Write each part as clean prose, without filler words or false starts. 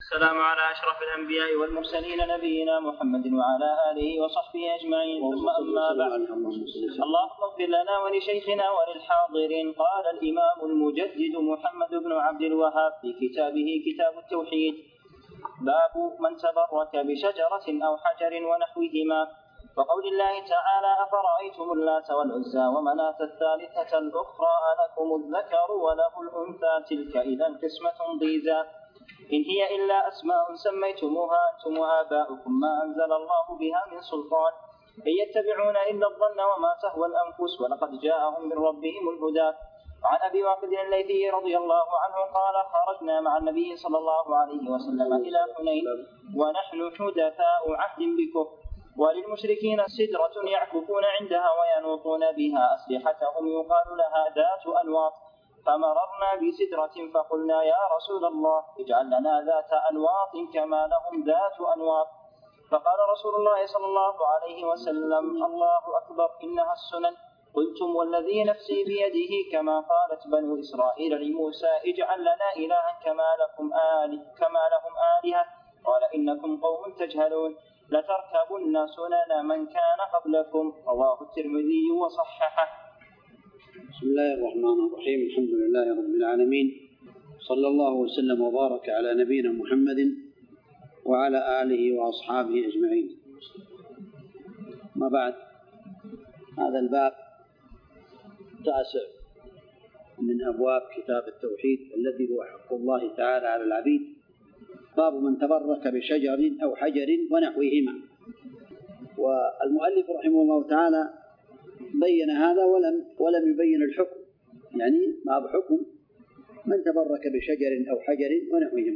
السلام على أشرف الأنبياء والمرسلين نبينا محمد وعلى آله وصحبه أجمعين، ثم أما بعد. اللهم اغفر لنا ولشيخنا وللحاضرين. قال الإمام المجدد محمد بن عبد الوهاب في كتابه كتاب التوحيد: باب من تبرك بشجرة أو حجر ونحوهما، وقول الله تعالى: أفرأيتم اللات والعزى ومناة الثالثة الأخرى ألكم الذكر وله الأنثى تلك إذا قسمة ضيزى، إن هي إلا أسماء سميتموها أنتم وآباؤكم ما أنزل الله بها من سلطان، إن يتبعون إلا الظن وما تهوى الأنفس ولقد جاءهم من ربهم الهدى. وعن أبي واقد الليثي رضي الله عنه قال: خرجنا مع النبي صلى الله عليه وسلم إلى حنين ونحن حدثاء عهد بكم، وللمشركين سدرة يعكفون عندها وينوطون بها أسلحتهم يقال لها ذات أنواط، فمررنا بسدرة فقلنا: يا رسول الله اجعل لنا ذات أنواط كما لهم ذات أنواط. فقال رسول الله صلى الله عليه وسلم: الله أكبر، إنها السنن. قلتم: والذي نفسي بيده كما قالت بنو إسرائيل لموسى: اجعل لنا إلها كما لهم آلهة. قال: إنكم قوم تجهلون، لتركبن سنن من كان قبلكم. رواه الترمذي وصححه. بسم الله الرحمن الرحيم. الحمد لله رب العالمين، صلى الله وسلم وبارك على نبينا محمد وعلى آله وأصحابه أجمعين. ما بعد، هذا الباب التاسع من أبواب كتاب التوحيد الذي هو حق الله تعالى على العبيد. باب من تبرك بشجر أو حجر ونحوهما. والمؤلف رحمه الله تعالى بين هذا ولم يبين الحكم، يعني باب حكم من تبرك بشجر أو حجر ونحوهما،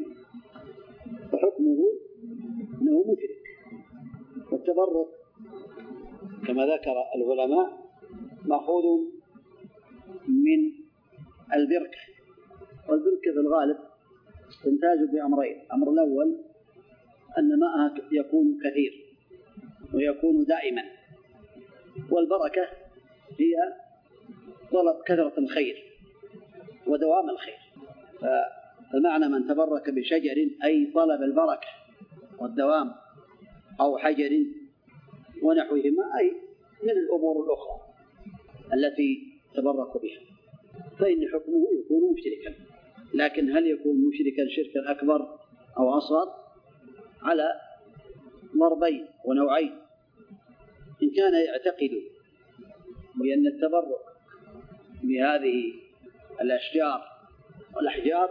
فحكمه أنه مشرك. والتبرك كما ذكر العلماء مأخوذ من البركة، والبركة في الغالب تمتاز بأمرين: الأمر الأول أن ماءها يكون كثير ويكون دائما، والبركة هي طلب كثرة الخير ودوام الخير. فالمعنى من تبرك بشجر أي طلب البركة والدوام، أو حجر ونحوهما أي من الأمور الأخرى التي تبرك بها، فإن حكمه يكون مشركا. لكن هل يكون مشركا شركا أكبر أو أصغر؟ على ضربين ونوعين. إن كان يعتقد بأن التبرك بهذه الأشجار والأحجار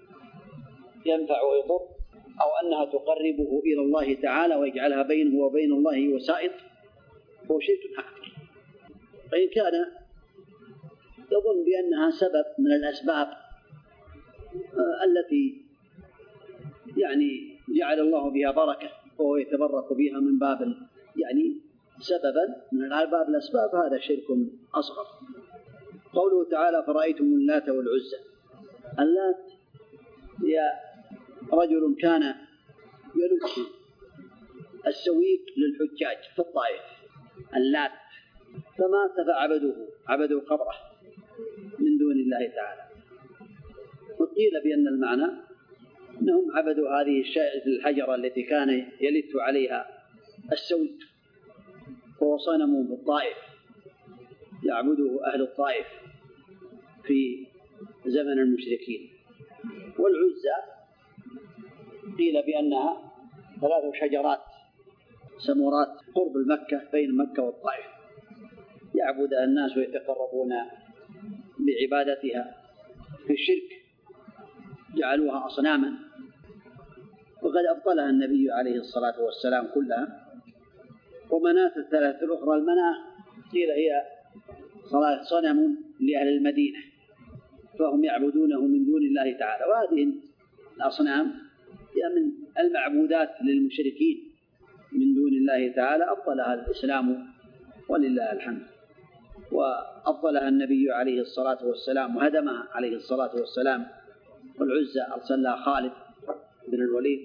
ينفع ويضر، أو أنها تقربه إلى الله تعالى ويجعلها بينه وبين الله وسائط، هو شرك أكبر. فإن كان يظن بأنها سبب من الأسباب التي يعني جعل الله بها بركة وهو يتبرك بها من باب يعني سببا من باب الأسباب، هذا شرك أصغر. قوله تعالى: فرأيتم اللات والعزى. اللات هي رجل كان يلف السويق للحجاج في الطائف، اللات، فمات فعبدوا قبره من دون الله تعالى. وقيل بأن المعنى أنهم عبدوا هذه الحجرة التي كان يلف عليها السويق، وهو صنم بالطائف يعبده أهل الطائف في زمن المشركين. والعزى قيل بأنها 3 شجرات سمورات قرب المكة بين مكة والطائف، يعبدها الناس ويتقربون بعبادتها. في الشرك جعلوها أصناما، وقد أبطلها النبي عليه الصلاة والسلام كلها. ومناة الثلاثة الأخرى، المناة قيل هي صنم لأهل المدينة، فهم يعبدونه من دون الله تعالى. وهذه الأصنام هي من المعبودات للمشركين من دون الله تعالى، أبطلها الإسلام ولله الحمد، وأبطلها النبي عليه الصلاة والسلام وهدمها عليه الصلاة والسلام. والعزى أرسل لها خالد بن الوليد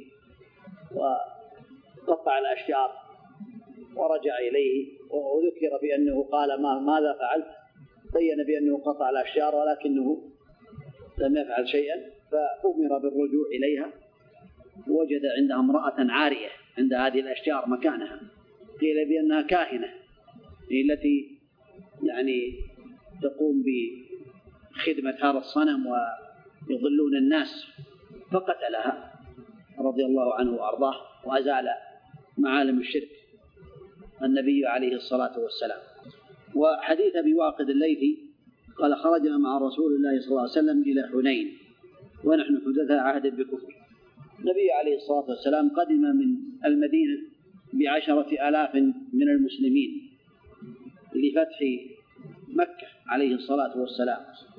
وقطع الأشجار ورجع إليه، وذكر بأنه قال: ماذا فعلت؟ بين بأنه قطع الأشجار ولكنه لم يفعل شيئا، فأمر بالرجوع إليها وجد عندها امرأة عارية عند هذه الأشجار مكانها، قيل بأنها كاهنة هي التي يعني تقوم بخدمة هذا الصنم ويضلون الناس، فقتلها رضي الله عنه وأرضاه وأزال معالم الشرك النبي عليه الصلاة والسلام. وحديث أبي واقد الليثي قال خرجنا مع رسول الله صلى الله عليه وسلم إلى حنين ونحن حدثاء عهد بكفر. النبي عليه الصلاة والسلام قدم من المدينة ب10,000 من المسلمين لفتح مكة عليه الصلاة والسلام،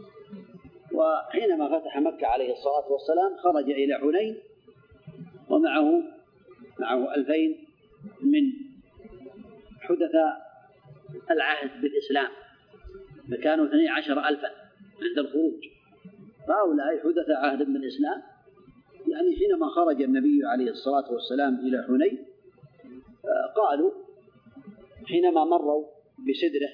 وحينما فتح مكة عليه الصلاة والسلام خرج إلى حنين ومعه 2000 من حدثاء العهد بالإسلام، فكانوا 12,000 عند الخروج، فهؤلاء حدثاء عهد بالإسلام. يعني حينما خرج النبي عليه الصلاة والسلام إلى حنين قالوا حينما مروا بسدرة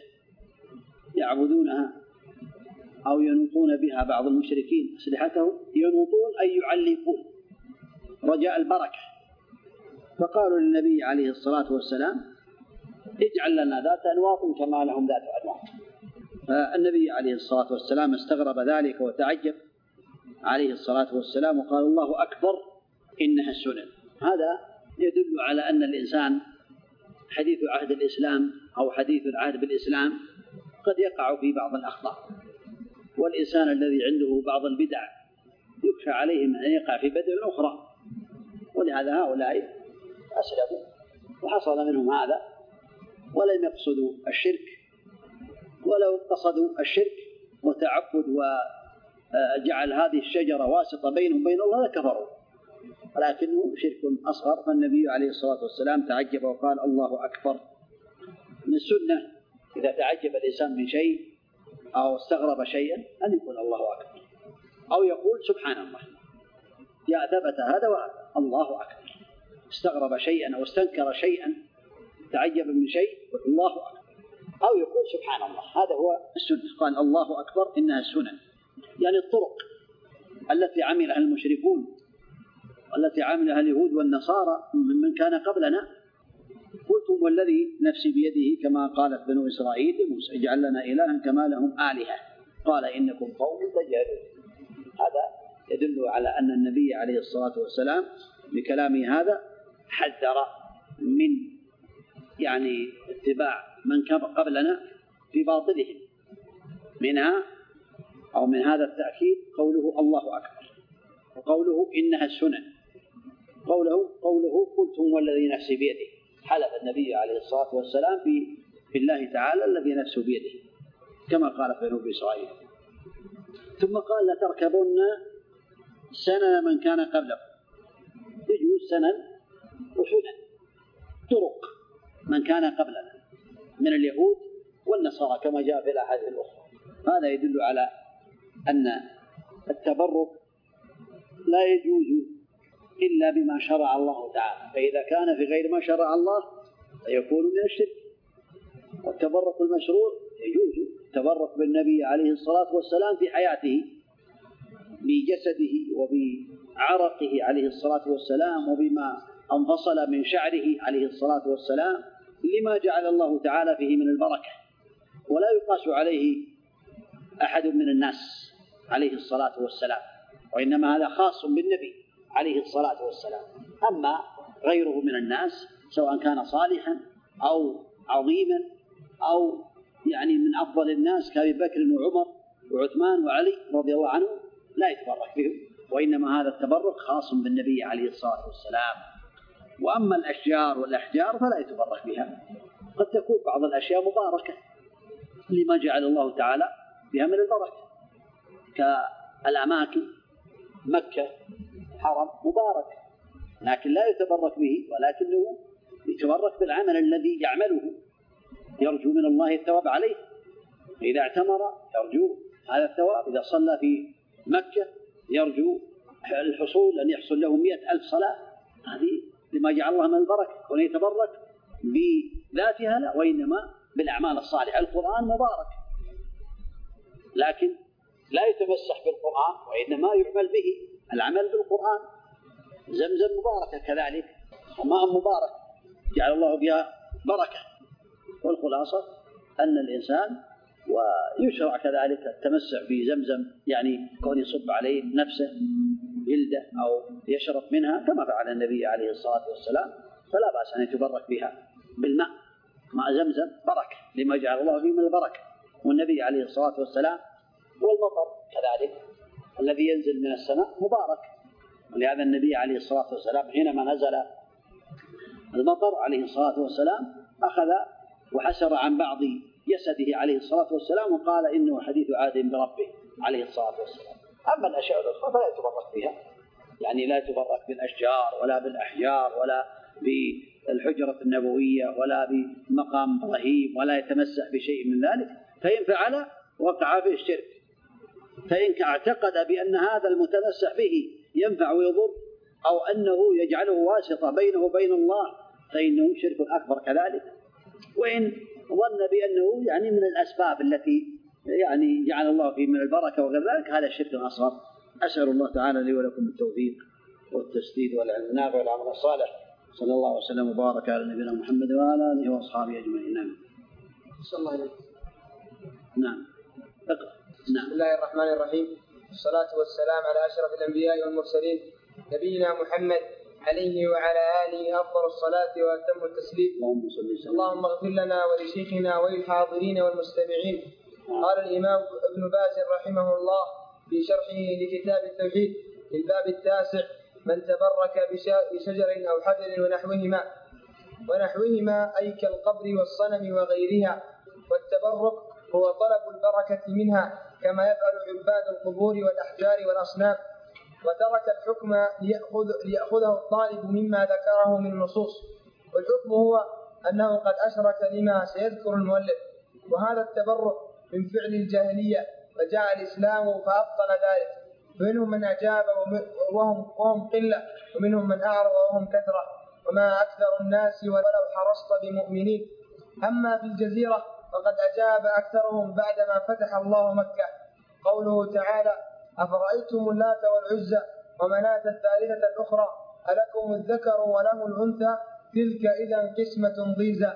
يعبدونها أو ينوطون بها بعض المشركين أسلحتهم، ينوطون أي يعلقون رجاء البركة، فقالوا للنبي عليه الصلاة والسلام اجعل لنا ذات أنواط كما لهم ذات أنواط. فالنبي عليه الصلاة والسلام استغرب ذلك وتعجب عليه الصلاة والسلام وقال الله أكبر إنها السنن. هذا يدل على أن الإنسان حديث عهد الإسلام أو حديث العهد بالإسلام قد يقع في بعض الأخطاء، والإنسان الذي عنده بعض البدع يخشى عليه من أن يقع في بدع أخرى، ولهذا هؤلاء أسلموا وحصل منهم هذا ولم يقصدوا الشرك، ولو قصدوا الشرك وتعبد وجعل هذه الشجرة واسطة بينهم وبين الله لكفروا، ولكنه شرك أصغر. فالنبي عليه الصلاة والسلام تعجب وقال الله أكبر. من السنة إذا تعجب الإنسان من شيء أو استغرب شيئا أن يقول الله أكبر أو يقول سبحان الله، يا ثبت هذا وهذا الله أكبر. استغرب شيئا أو استنكر شيئا تعجب من شيء الله أكبر أو يقول سبحان الله، هذا هو السنة. قال الله أكبر إنها السنن، يعني الطرق التي عملها المشركون والتي عملها اليهود والنصارى ممن كان قبلنا. قلتم والذي نفسي بيده كما قالت بنو إسرائيل لموسى اجعل لنا إلها كما لهم آلهة قال إنكم قوم تجهلون. هذا يدل على أن النبي عليه الصلاة والسلام بكلامه هذا حذر من يعني اتباع من كان قبلنا في باطلهم، منها أو من هذا التأكيد قوله الله أكبر، وقوله إنها السنن، قوله قلتم والذي نفسي بيده، حلف النبي عليه الصلاة والسلام في الله تعالى الذي نفسه بيده كما قالت بنو إسرائيل. ثم قال لتركبن سنن من كان قبلكم، يجوز سنن وسنن طرق من كان قبلنا من اليهود والنصارى كما جاء في الأحاديث الأخرى. هذا يدل على أن التبرك لا يجوز إلا بما شرع الله تعالى، فإذا كان في غير ما شرع الله فيكون من الشرك. والتبرك المشروع يجوز التبرك بالنبي عليه الصلاة والسلام في حياته بجسده وبعرقه عليه الصلاة والسلام وبما انفصل من شعره عليه الصلاة والسلام لما جعل الله تعالى فيه من البركة، ولا يقاس عليه أحد من الناس عليه الصلاة والسلام، وإنما هذا خاص بالنبي عليه الصلاة والسلام. أما غيره من الناس سواء كان صالحا أو عظيما أو يعني من أفضل الناس كأبي بكر وعمر وعثمان وعلي رضي الله عنهم لا يتبرك بهم، وإنما هذا التبرك خاص بالنبي عليه الصلاة والسلام. وأما الأشجار والأحجار فلا يتبرك بها، قد تكون بعض الأشياء مباركة لما جعل الله تعالى بها من البركة، كالأماكن مكة حرم مبارك، لكن لا يتبرك به، ولكنه يتبرك بالعمل الذي يعمله، يرجو من الله الثواب عليه. إذا اعتمر يرجو هذا الثواب، إذا صلى في مكة يرجو الحصول أن يحصل له 100,000 صلاة، هذه لما جعل الله من البركة. وأن يتبرك بذاتها لا، وإنما بالأعمال الصالحة. القرآن مبارك لكن لا يتمسح بالقرآن، وإنما يعمل به، العمل بالقرآن زمزم مباركة كذلك، وماء مبارك جعل الله بها بركة. والخلاصة أن الإنسان ويشرع كذلك التمسح بزمزم، يعني كون يصب عليه نفسه جلده أو يشرب منها كما فعل النبي عليه الصلاة والسلام، فلا بأس أن يتبرك بها بالماء. ماء زمزم بركة لما جعل الله فيه من البركة. والنبي عليه الصلاة والسلام والمطر كذلك الذي ينزل من السماء مبارك، ولهذا النبي عليه الصلاة والسلام حينما نزل المطر عليه الصلاة والسلام أخذ وحسر عن بعض جسده عليه الصلاة والسلام وقال إنه حديث عهد بربه عليه الصلاة والسلام. أما الأشياء الأخرى فلا يتبرك بها، يعني لا يتبرك بالأشجار ولا بالأحجار ولا بالحجرة النبوية ولا بمقام إبراهيم، ولا يتمسح بشيء من ذلك، فإن فعل وقع في الشرك. فإن اعتقد بأن هذا المتمسح به ينفع ويضر أو أنه يجعله واسطة بينه وبين الله فإنه شرك أكبر كذلك. وإن ظن بأنه يعني من الأسباب التي يعني جعل الله فيه من البركة وغير ذلك، هذا شرك أصغر. أسأل الله تعالى لي ولكم التوفيق والتسديد والعلم النافع والعمل الصالح. صلى الله وسلم وبارك على نبينا محمد وعلى آله وأصحابه أجمعين. نعم. صلى الله عليه. نعم. اقرأ. نعم. بسم الله الرحمن الرحيم، والصلاة والسلام على أشرف الأنبياء والمرسلين نبينا محمد عليه وعلى آله أفضل الصلاة وأتم التسليم. اللهم اغفر لنا ولشيخنا وللحاضرين والمستمعين. قال الإمام ابن باز رحمه الله في شرحه لكتاب التوحيد في الباب التاسع: من تبرك بشجر أو حجر ونحوهما أي كالقبر والصنم وغيرها. والتبرك هو طلب البركة منها كما يفعل عباد القبور والأحجار والأصنام. وترك الحكم ليأخذه الطالب مما ذكره من النصوص. والحكم هو أنه قد أشرك لما سيذكر المؤلف. وهذا التبرك من فعل الجاهلية، فجاء الإسلام فأبطل ذلك. ومنهم من أجاب وهم قلة، ومنهم من أعرض وهم كثرة، وما أكثر الناس ولو حرصت بمؤمنين. أما في الجزيرة فقد أجاب أكثرهم بعدما فتح الله مكة. قوله تعالى: أفرأيتم اللات والعزى ومناة الثالثة الأخرى ألكم الذكر وله الأنثى تلك إذا قسمة ضيزى.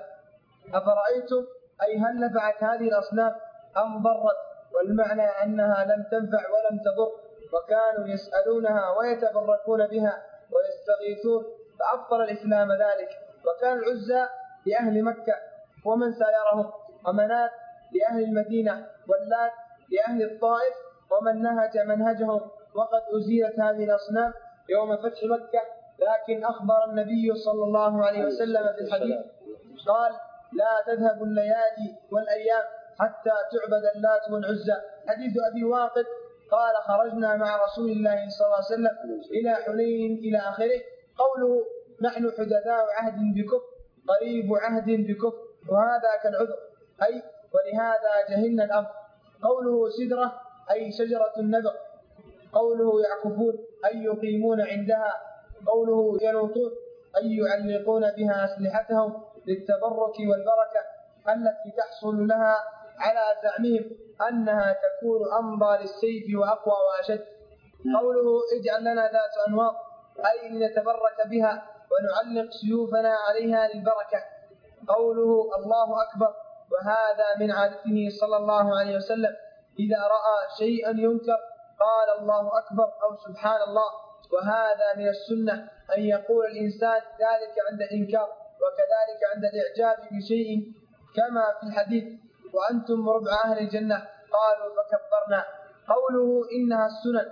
أفرأيتم أي هل نفعت هذه الأصنام أم ضرت؟ والمعنى أنها لم تنفع ولم تضر، وكانوا يسألونها ويتبركون بها ويستغيثون، فأبطل الإسلام ذلك. وكان العزى لأهل مكة ومن سايرهم، ومناة لأهل المدينة، واللات لأهل الطائف ومن نهج منهجهم. وقد أزيلت هذه الأصنام يوم فتح مكة، لكن أخبر النبي صلى الله عليه وسلم في الحديث قال: لا تذهب الليالي والأيام حتى تعبد اللات والعزى. حديث أبي واقد قال: خرجنا مع رسول الله صلى الله عليه وسلم إلى حنين إلى آخره. قوله: نحن حدثاء عهد بكفر قريب عهد بكفر، وهذا كالعذر، أي ولهذا جهلنا الأمر. قوله سدرة أي شجرة النبق. قوله يعكفون أي يقيمون عندها. قوله ينوطون أي يعلقون بها أسلحتهم للتبرك والبركة التي تحصل لها على زعمهم أنها تكون أمضى للسيف وأقوى وأشد. قوله اجعل لنا ذات أنواط أي لنتبرك بها ونعلق سيوفنا عليها للبركة. قوله الله أكبر، وهذا من عادته صلى الله عليه وسلم إذا رأى شيئا ينكر قال الله أكبر أو سبحان الله. وهذا من السنة أن يقول الإنسان ذلك عند الإنكار، وكذلك عند الإعجاب بشيء، كما في الحديث: وأنتم ربع أهل الجنة، قالوا فكبرنا. قوله إنها السنن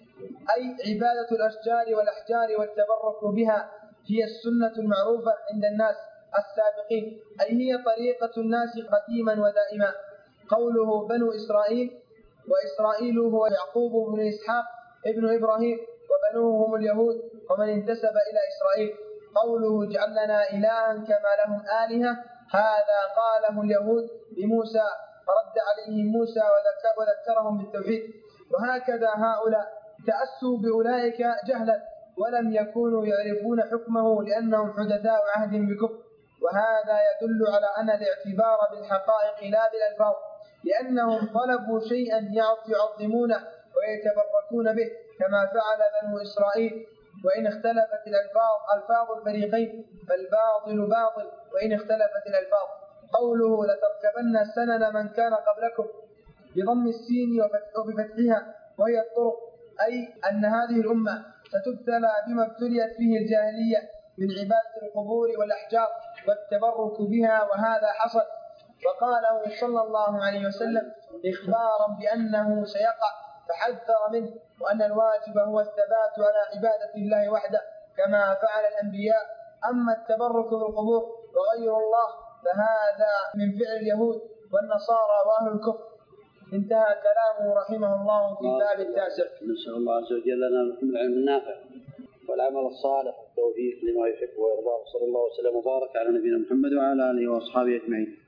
أي عبادة الأشجار والأحجار والتبرك بها هي السنة المعروفة عند الناس السابقين، أي هي طريقة الناس قديما ودائما. قوله بنو إسرائيل، وإسرائيل هو يعقوب بن إسحاق ابن إبراهيم، وبنوه هم اليهود ومن انتسب إلى إسرائيل. قوله اجعل لنا إلها كما لهم آلهة، هذا قاله اليهود لموسى فرد عليهم موسى وذكرهم بالتوحيد. وهكذا هؤلاء تأسوا بأولئك جهلا ولم يكونوا يعرفون حكمه لأنهم حدثاء عهد بكفر. وهذا يدل على أن الاعتبار بالحقائق لا بالألفاظ، لأنهم طلبوا شيئا يعظمونه ويتبركون به، كما فعل بنو إسرائيل وإن اختلفت ألفاظ الفريقين فالباطل باطل وإن اختلفت الألفاظ. قوله لتركبن سنن من كان قبلكم بضم السين وبفتحها وهي الطرق، أي أن هذه الأمة ستبتلى بما ابتليت فيه الجاهلية من عبادة القبور والأحجار والتبرك بها، وهذا حصل. وقاله صلى الله عليه وسلم إخبارا بأنه سيقع فحذر منه، وأن الواجب هو الثبات على عبادة الله وحده كما فعل الأنبياء. أما التبرك بالقبور وغير الله فهذا من فعل اليهود والنصارى وأهل الكفر. انتهى كلامه رحمه الله في الباب التاسع. نسأل الله عز وجل لنا العلم النافع والعمل الصالح والتوفيق لما يحب ويرضى. صلى الله وسلم وبارك على نبينا محمد وعلى آله وأصحابه أجمعين.